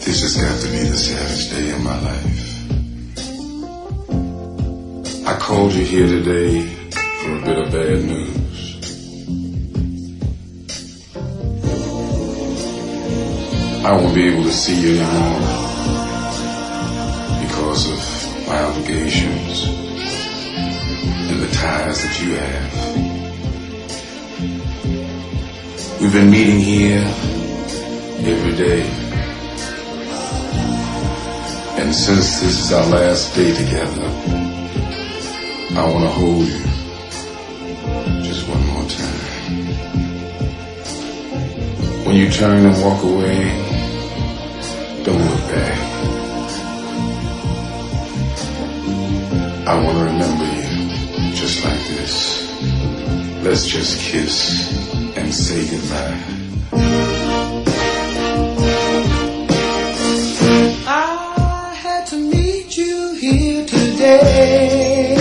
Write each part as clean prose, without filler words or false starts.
This has got to be the saddest day of my life. I called you here today for a bit of bad news. I won't be able to see you anymore because of my obligations and the ties that you have. We've been meeting here every day. And since this is our last day together, I want to hold you just one more time. When you turn and walk away, don't look back. I want to remember you just like this. Let's just kiss and say goodbye. Here today,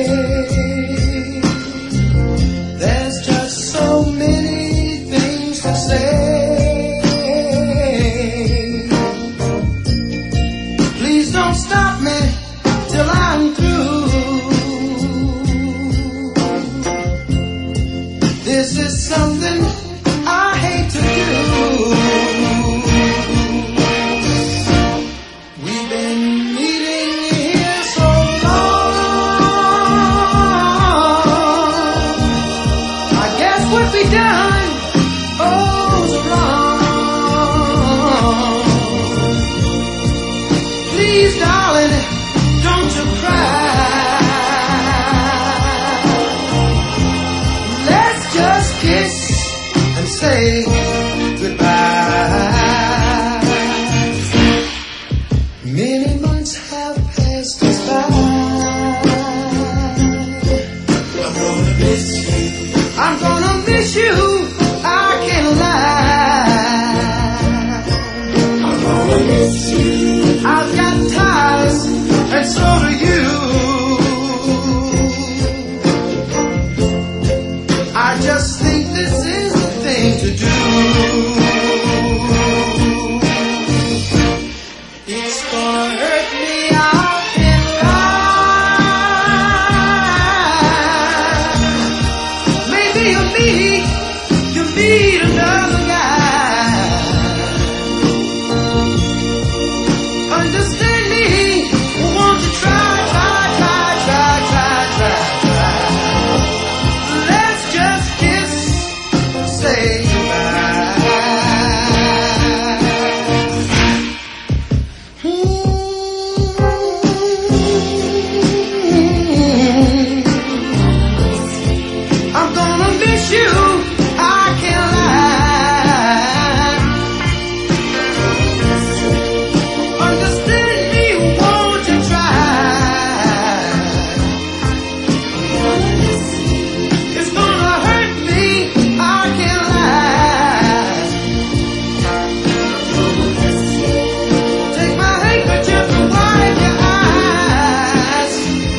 there's just so many things to say. Please don't stop me till I'm through. This is something I hate to do. We've been meeting what we done goes wrong. Please, darling, don't you cry. Let's just kiss and say goodbye. Many months have passed us by. I'm gonna miss you. I'm gonna miss you, I can't lie. I'm gonna miss you. I've got ties, and so do you. I just think this is the thing to do. It's gonna hurt me, I can't lie. Maybe you meet another guy. Understand me, won't you try. Let's just kiss, say goodbye. I'm gonna miss you, I can't lie. Understand me, won't you try. It's gonna hurt me, I can't lie. Take my handkerchief and wipe your eyes.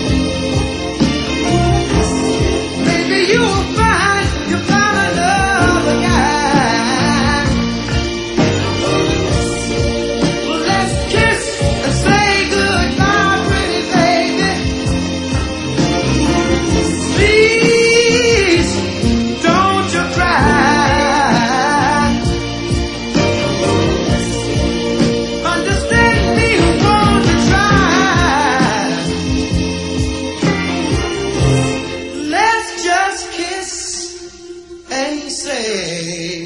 Maybe you will find you found another guy. Well, let's kiss and say goodbye, pretty baby. Please, don't you cry. Understand me, won't you try. Let's just kiss and say